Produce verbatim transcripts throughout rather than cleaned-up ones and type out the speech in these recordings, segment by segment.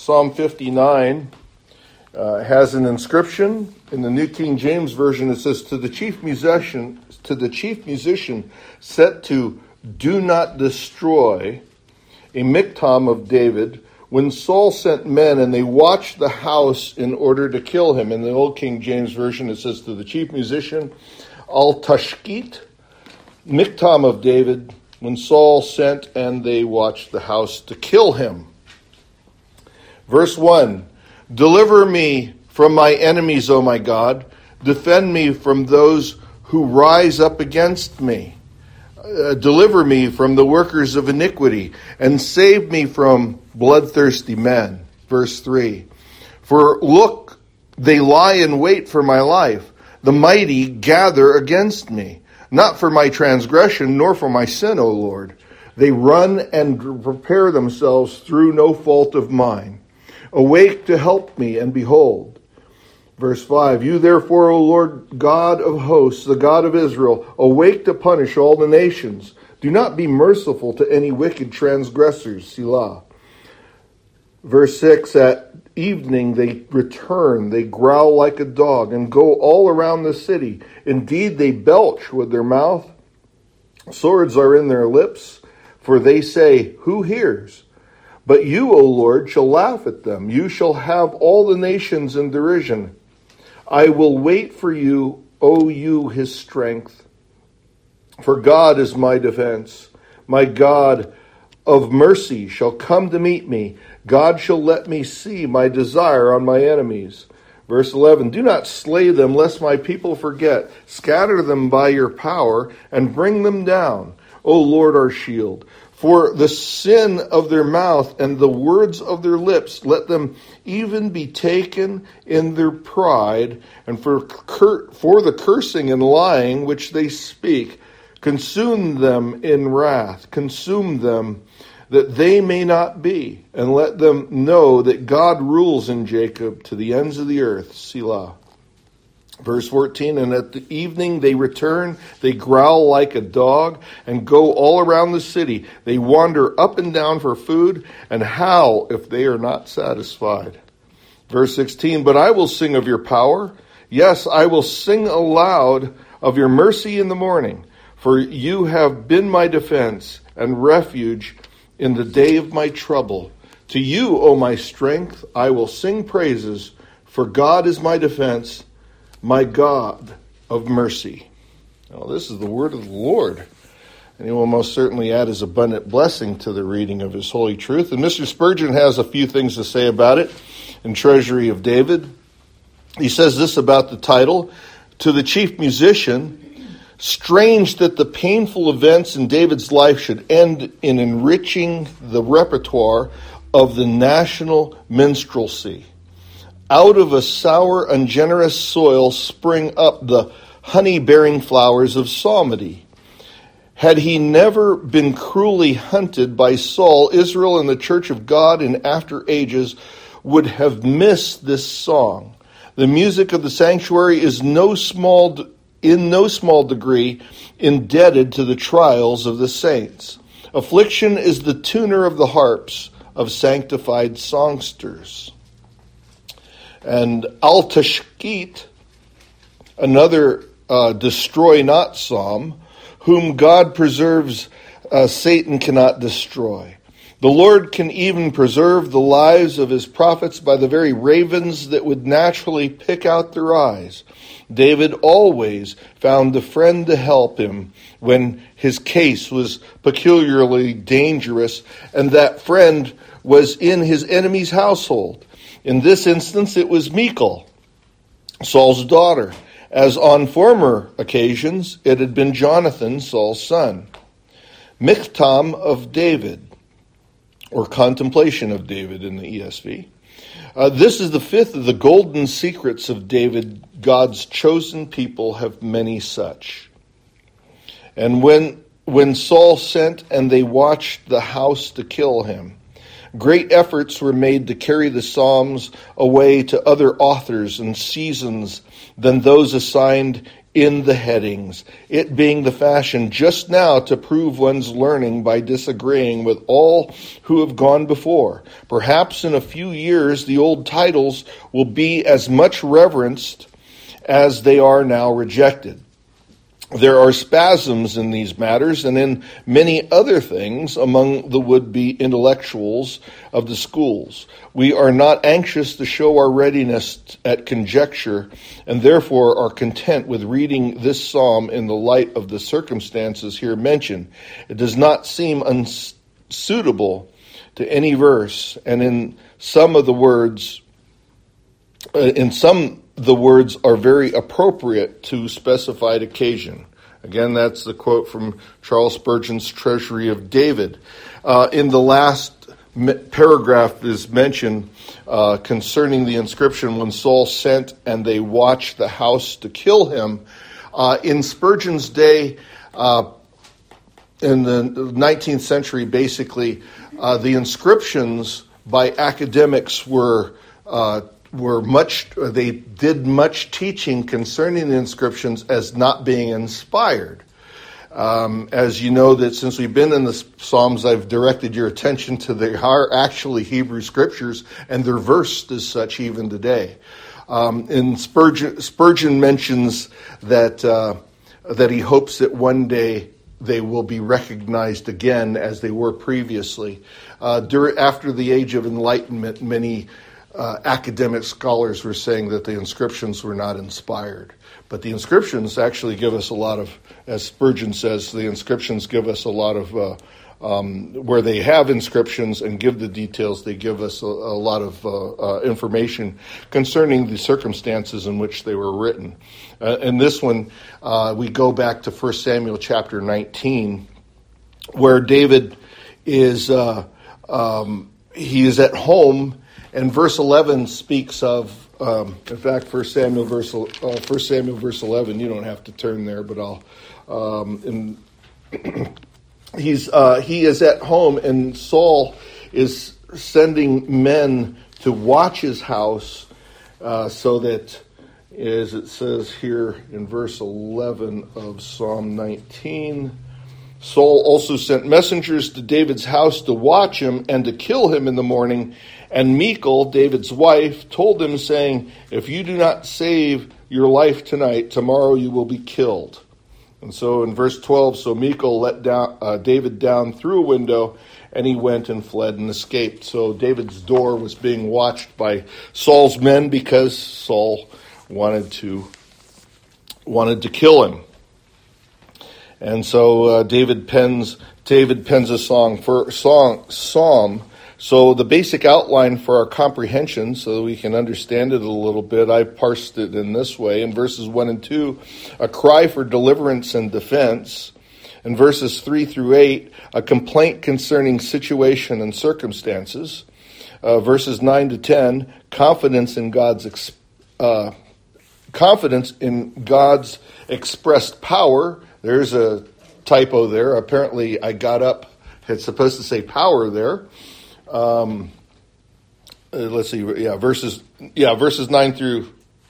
Psalm fifty-nine uh, has an inscription. In the New King James Version, it says, to the chief musician, to the chief musician set to do not destroy, a miktam of David, when Saul sent men and they watched the house in order to kill him. In the Old King James Version, it says, to the chief musician, al tashkit, miktam of David, when Saul sent and they watched the house to kill him. Verse one, deliver me from my enemies, O my God. Defend me from those who rise up against me. Uh, deliver me from the workers of iniquity, and save me from bloodthirsty men. Verse three, for look, they lie in wait for my life. The mighty gather against me. Not for my transgression, nor for my sin, O Lord. They run and prepare themselves through no fault of mine. Awake to help me, and behold. Verse five, you therefore, O Lord God of hosts, the God of Israel, awake to punish all the nations. Do not be merciful to any wicked transgressors. Selah. Verse six, at evening they return, they growl like a dog, and go all around the city. Indeed, they belch with their mouth. Swords are in their lips, for they say, who hears? But you, O Lord, shall laugh at them. You shall have all the nations in derision. I will wait for you, O you, his strength. For God is my defense. My God of mercy shall come to meet me. God shall let me see my desire on my enemies. Verse eleven, do not slay them, lest my people forget. Scatter them by your power, and bring them down, O Lord our shield. For the sin of their mouth and the words of their lips, let them even be taken in their pride, and for cur- for the cursing and lying which they speak, consume them in wrath, consume them, that they may not be, and let them know that God rules in Jacob to the ends of the earth. Selah. Verse fourteen, and at the evening they return, they growl like a dog, and go all around the city. They wander up and down for food, and howl if they are not satisfied. Verse sixteen, but I will sing of your power. Yes, I will sing aloud of your mercy in the morning, for you have been my defense and refuge in the day of my trouble. To you, O my strength, I will sing praises, for God is my defense, my God of mercy. Now, this is the word of the Lord, and he will most certainly add his abundant blessing to the reading of his holy truth. And Mister Spurgeon has a few things to say about it in Treasury of David. He says this about the title, to the chief musician, strange that the painful events in David's life should end in enriching the repertoire of the national minstrelsy. Out of a sour, ungenerous soil spring up the honey-bearing flowers of psalmody. Had he never been cruelly hunted by Saul, Israel and the church of God in after ages would have missed this song. The music of the sanctuary is no small, in no small degree indebted to the trials of the saints. Affliction is the tuner of the harps of sanctified songsters. And Al-Tashkit, another uh, destroy not psalm, whom God preserves, uh, Satan cannot destroy. The Lord can even preserve the lives of his prophets by the very ravens that would naturally pick out their eyes. David always found a friend to help him when his case was peculiarly dangerous, and that friend was in his enemy's household. In this instance, it was Michal, Saul's daughter, as on former occasions it had been Jonathan, Saul's son. Miktam of David, or contemplation of David in the E S V. Uh, this is the fifth of the golden secrets of David. God's chosen people have many such. And when when Saul sent and they watched the house to kill him, great efforts were made to carry the Psalms away to other authors and seasons than those assigned in the headings, it being the fashion just now to prove one's learning by disagreeing with all who have gone before. Perhaps in a few years the old titles will be as much reverenced as they are now rejected. There are spasms in these matters and in many other things among the would-be intellectuals of the schools. We are not anxious to show our readiness at conjecture, and therefore are content with reading this psalm in the light of the circumstances here mentioned. It does not seem unsuitable to any verse, and in some of the words, uh, in some the words are very appropriate to specified occasion. Again, that's the quote from Charles Spurgeon's Treasury of David. Uh, in the last me- paragraph is mentioned uh, concerning the inscription, when Saul sent and they watched the house to kill him. Uh, in Spurgeon's day, uh, in the nineteenth century, basically, uh, the inscriptions by academics were uh, were much, they did much teaching concerning the inscriptions as not being inspired. Um, as you know, that since we've been in the Psalms, I've directed your attention to they are actually Hebrew scriptures, and they're versed as such even today. Um, and Spurgeon, Spurgeon mentions that uh, that he hopes that one day they will be recognized again as they were previously. Uh, during, after the Age of Enlightenment, many Uh, academic scholars were saying that the inscriptions were not inspired. But the inscriptions actually give us a lot of, as Spurgeon says, the inscriptions give us a lot of, uh, um, where they have inscriptions and give the details, they give us a, a lot of uh, uh, information concerning the circumstances in which they were written. Uh, in this one, uh, we go back to First Samuel chapter nineteen, where David is, uh, um, he is at home. And verse eleven speaks of, um, in fact, First Samuel verse uh, First Samuel verse eleven. You don't have to turn there, but I'll. Um, and he's uh, he is at home, and Saul is sending men to watch his house, uh, so that, as it says here in verse eleven of Psalm nineteen. Saul also sent messengers to David's house to watch him and to kill him in the morning. And Michal, David's wife, told him, saying, if you do not save your life tonight, tomorrow you will be killed. And so in verse twelve, so Michal let down uh, David down through a window, and he went and fled and escaped. So David's door was being watched by Saul's men because Saul wanted to wanted to kill him. And so uh, David pens David pens a song for song psalm. So the basic outline for our comprehension, so that we can understand it a little bit, I parsed it in this way. In verses one and two, a cry for deliverance and defense. In verses three through eight, a complaint concerning situation and circumstances. Uh, verses nine to ten, confidence in God's ex- uh, confidence in God's expressed power. There's a typo there. Apparently, I got up. It's supposed to say power there. Um, uh, let's see. Yeah, verses. Yeah, verses nine through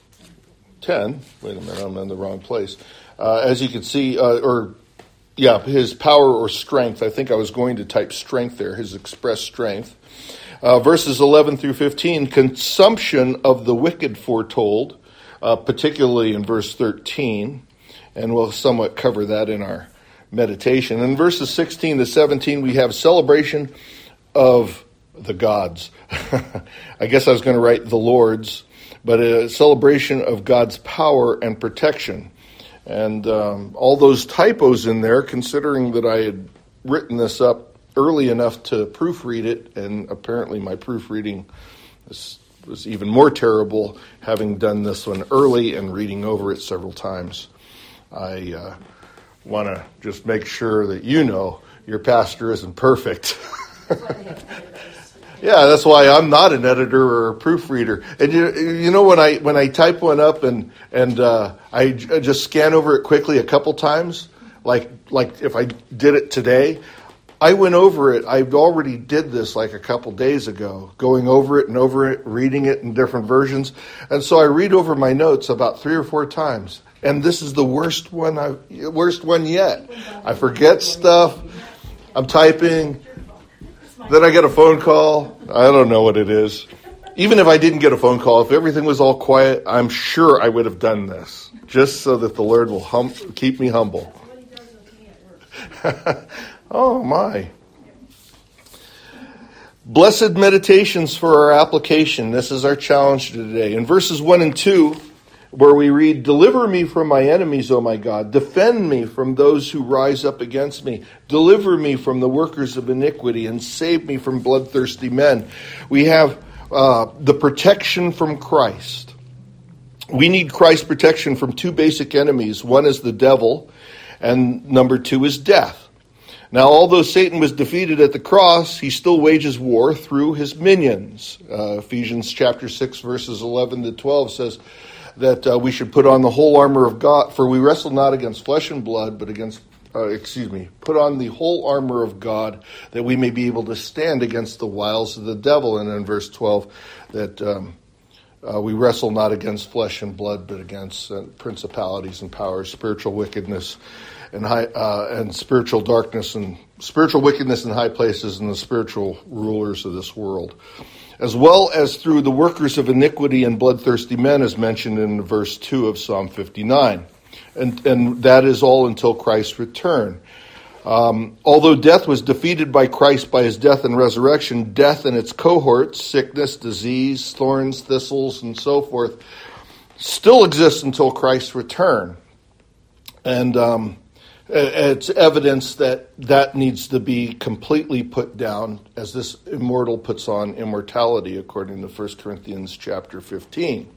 ten. Wait a minute, I'm in the wrong place. Uh, as you can see, uh, or yeah, his power or strength. I think I was going to type strength there. His expressed strength. Uh, verses eleven through fifteen. Consumption of the wicked foretold, uh, particularly in verse thirteen. And we'll somewhat cover that in our meditation. In verses sixteen to seventeen, we have celebration of the gods. I guess I was going to write the Lord's, but a celebration of God's power and protection. And um, all those typos in there, considering that I had written this up early enough to proofread it, and apparently my proofreading was, was even more terrible, having done this one early and reading over it several times. I uh, want to just make sure that you know your pastor isn't perfect. Yeah, that's why I'm not an editor or a proofreader. And you, you know, when I when I type one up and and uh, I just scan over it quickly a couple times, like like if I did it today, I went over it. I already did this like a couple days ago, going over it and over it, reading it in different versions. And so I read over my notes about three or four times. And this is the worst one, I, worst one yet. I forget stuff. I'm typing. Then I get a phone call. I don't know what it is. Even if I didn't get a phone call, if everything was all quiet, I'm sure I would have done this. Just so that the Lord will hum- keep me humble. Oh, my. Blessed meditations for our application. This is our challenge today. In verses one and two, where we read, "Deliver me from my enemies, O my God. Defend me from those who rise up against me. Deliver me from the workers of iniquity and save me from bloodthirsty men." We have uh, the protection from Christ. We need Christ's protection from two basic enemies. One is the devil, and number two is death. Now, although Satan was defeated at the cross, he still wages war through his minions. Uh, Ephesians chapter six, verses eleven to twelve says that uh, we should put on the whole armor of God, for we wrestle not against flesh and blood, but against, uh, excuse me, put on the whole armor of God, that we may be able to stand against the wiles of the devil. And in verse twelve, that um, uh, we wrestle not against flesh and blood, but against uh, principalities and powers, spiritual wickedness, and high uh, and spiritual darkness and spiritual wickedness in high places, and the spiritual rulers of this world, as well as through the workers of iniquity and bloodthirsty men, as mentioned in verse two of Psalm fifty-nine. And, and that is all until Christ's return. Um, although death was defeated by Christ by his death and resurrection, death and its cohorts, sickness, disease, thorns, thistles, and so forth, still exists until Christ's return. And um, it's evidence that that needs to be completely put down, as this immortal puts on immortality, according to First Corinthians chapter fifteen.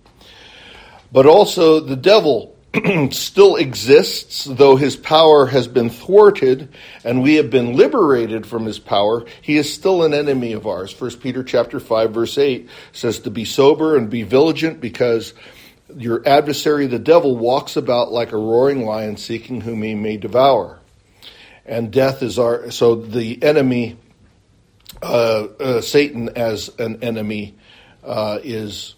But also the devil still exists, though his power has been thwarted and we have been liberated from his power. He is still an enemy of ours. First Peter chapter five, verse eight says to be sober and be vigilant, because your adversary, the devil, walks about like a roaring lion, seeking whom he may devour. And death is our, so the enemy, uh, uh, Satan as an enemy, uh, is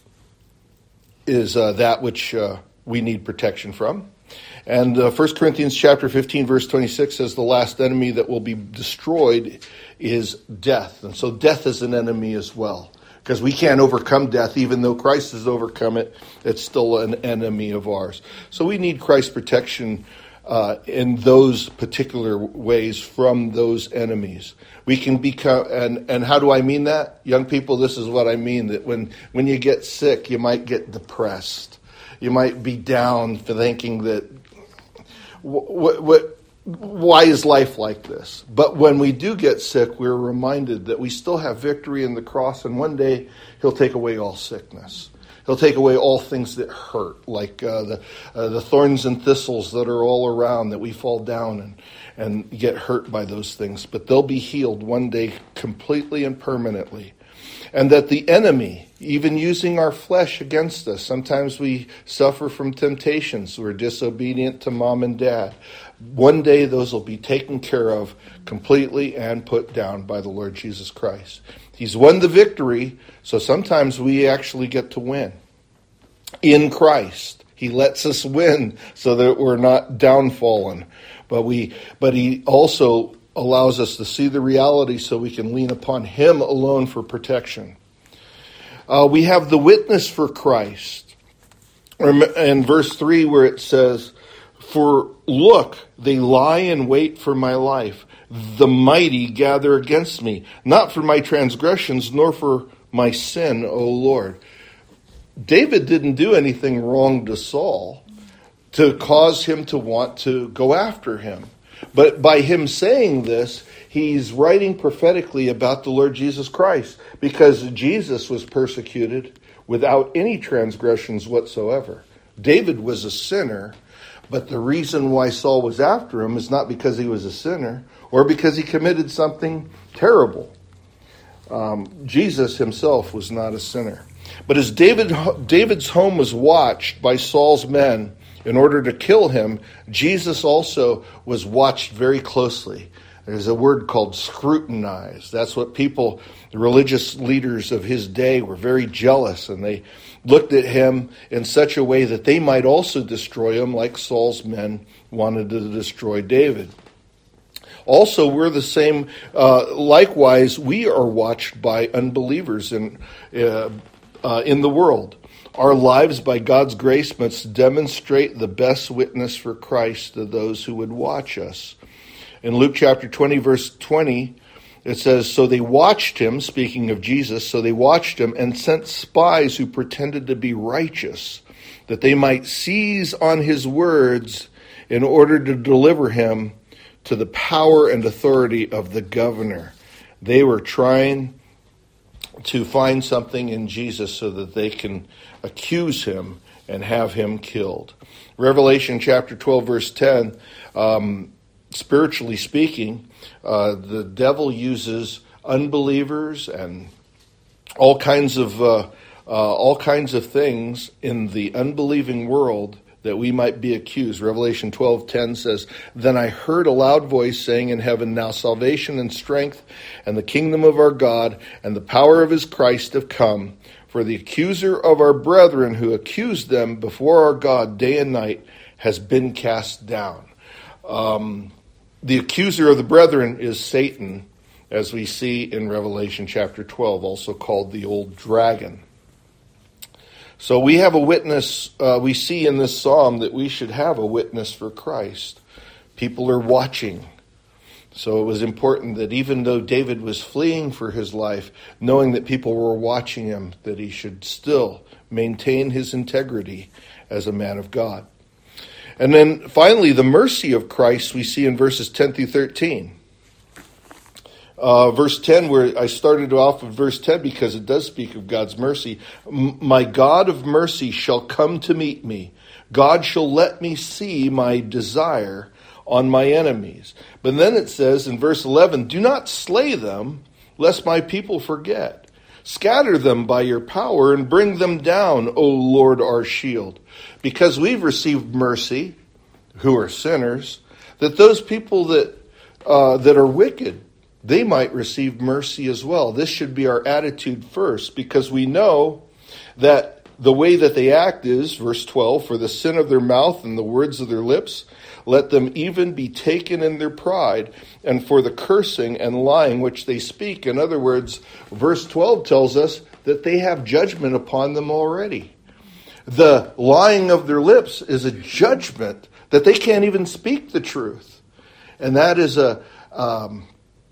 is uh, that which uh, we need protection from. And uh, First Corinthians chapter fifteen, verse twenty-six says the last enemy that will be destroyed is death. And so death is an enemy as well. Because we can't overcome death, even though Christ has overcome it, it's still an enemy of ours. So we need Christ's protection uh, in those particular ways from those enemies. We can become, and, and how do I mean that? Young people, this is what I mean, that when, when you get sick, you might get depressed. You might be down for thinking that, what, what, why is life like this? But when we do get sick, we're reminded that we still have victory in the cross, and one day he'll take away all sickness. He'll take away all things that hurt, like uh, the uh, the thorns and thistles that are all around, that we fall down and, and get hurt by those things. But they'll be healed one day completely and permanently. And that the enemy, even using our flesh against us, sometimes we suffer from temptations. We're disobedient to mom and dad. One day those will be taken care of completely and put down by the Lord Jesus Christ. He's won the victory, so sometimes we actually get to win in Christ. He lets us win so that we're not downfallen. But we, but he also allows us to see the reality so we can lean upon him alone for protection. Uh, we have the witness for Christ. In verse three, where it says, "For look, they lie in wait for my life. The mighty gather against me, not for my transgressions, nor for my sin, O Lord." David didn't do anything wrong to Saul to cause him to want to go after him. But by him saying this, he's writing prophetically about the Lord Jesus Christ, because Jesus was persecuted without any transgressions whatsoever. David was a sinner, but the reason why Saul was after him is not because he was a sinner or because he committed something terrible. Um, Jesus himself was not a sinner. But as David, David's home was watched by Saul's men in order to kill him, Jesus also was watched very closely. There's a word called scrutinize. That's what people, the religious leaders of his day, were very jealous, and they looked at him in such a way that they might also destroy him, like Saul's men wanted to destroy David. Also, we're the same. Uh, likewise, we are watched by unbelievers in uh, uh, in the world. Our lives, by God's grace, must demonstrate the best witness for Christ to those who would watch us. In Luke chapter twenty, verse twenty, it says, "So they watched him," speaking of Jesus, "so they watched him and sent spies who pretended to be righteous, that they might seize on his words in order to deliver him to the power and authority of the governor." They were trying to find something in Jesus so that they can accuse him and have him killed. Revelation chapter twelve, verse ten, um, spiritually speaking, uh, the devil uses unbelievers and all kinds of uh, uh, all kinds of things in the unbelieving world that we might be accused. Revelation twelve ten says, "Then I heard a loud voice saying in heaven, now salvation and strength and the kingdom of our God and the power of his Christ have come. For the accuser of our brethren who accused them before our God day and night has been cast down." Um, the accuser of the brethren is Satan, as we see in Revelation chapter twelve, also called the old dragon. So we have a witness, uh, we see in this psalm that we should have a witness for Christ. People are watching. So it was important that even though David was fleeing for his life, knowing that people were watching him, that he should still maintain his integrity as a man of God. And then finally, the mercy of Christ we see in verses ten through thirteen. Uh, verse ten, where I started off with verse ten because it does speak of God's mercy. "My God of mercy shall come to meet me. God shall let me see my desire on my enemies." But then it says in verse eleven, "Do not slay them, lest my people forget. Scatter them by your power and bring them down, O Lord our shield." Because we've received mercy, who are sinners, that those people that uh, that are wicked, they might receive mercy as well. This should be our attitude first, because we know that the way that they act is, verse twelve, "For the sin of their mouth and the words of their lips, let them even be taken in their pride, and for the cursing and lying which they speak." In other words, verse twelve tells us that they have judgment upon them already. The lying of their lips is a judgment that they can't even speak the truth. And that is a um,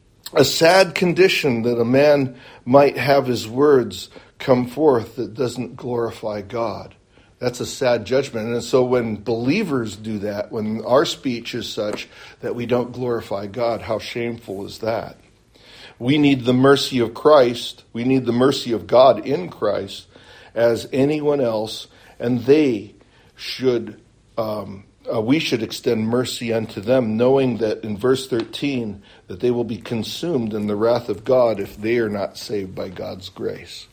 a sad condition, that a man might have his words come forth that doesn't glorify God. That's a sad judgment. And so when believers do that, when our speech is such that we don't glorify God, how shameful is that? We need the mercy of Christ. We need the mercy of God in Christ as anyone else. And they should, um, uh, we should extend mercy unto them, knowing that in verse thirteen, that they will be consumed in the wrath of God if they are not saved by God's grace.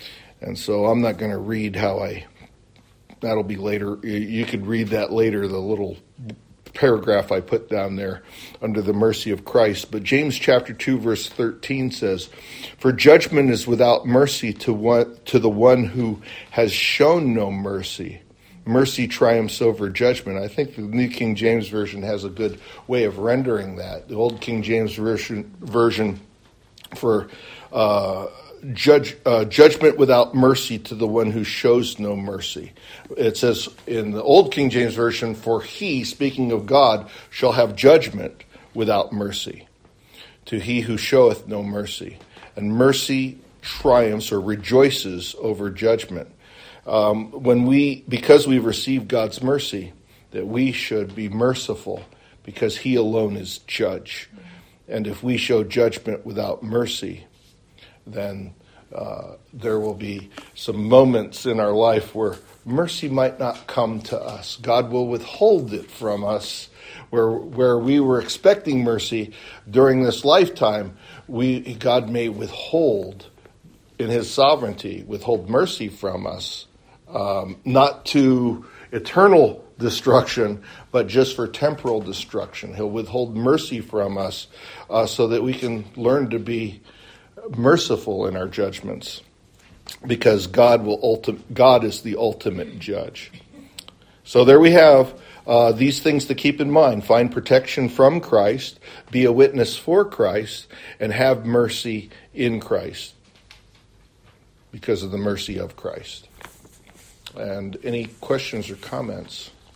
And so I'm not going to read how I, that'll be later. You could read that later, the little paragraph I put down there under the mercy of Christ. But James chapter two, verse thirteen says, "For judgment is without mercy to one, to the one who has shown no mercy. Mercy triumphs over judgment." I think the New King James Version has a good way of rendering that. The Old King James Version, version for uh, judge uh, judgment without mercy to the one who shows no mercy. It says in the Old King James Version, "For he," speaking of God, "shall have judgment without mercy to he who showeth no mercy." And mercy triumphs or rejoices over judgment. Um, when we, because we've received God's mercy, that we should be merciful because he alone is judge. And if we show judgment without mercy, then uh, there will be some moments in our life where mercy might not come to us. God will withhold it from us. Where where we were expecting mercy during this lifetime, we God may withhold, in his sovereignty, withhold mercy from us, um, not to eternal destruction, but just for temporal destruction. He'll withhold mercy from us uh, so that we can learn to be merciful in our judgments, because God will ulti- God is the ultimate judge. So there we have uh, these things to keep in mind. Find protection from Christ, be a witness for Christ, and have mercy in Christ because of the mercy of Christ. And any questions or comments?